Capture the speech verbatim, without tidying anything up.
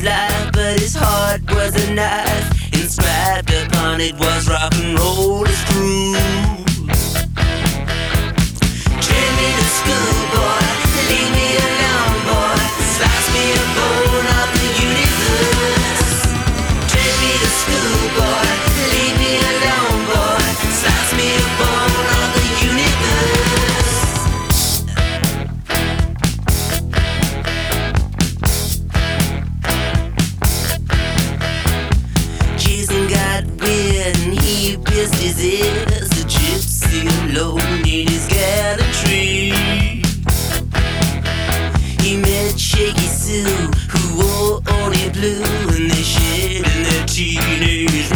life, but his heart was a knife. Inscribed upon it was rock and roll is true. Train me to school, boy, leave me alone, boy. Slice me a bone of the universe. Train me to school, boy, leave me alone, boy. Slice me a bone of the universe. Jason got weird and he pierced his ears. A gypsy alone in his gallantry. He met Shaky Sue, who wore only blue, and they shared in their teenage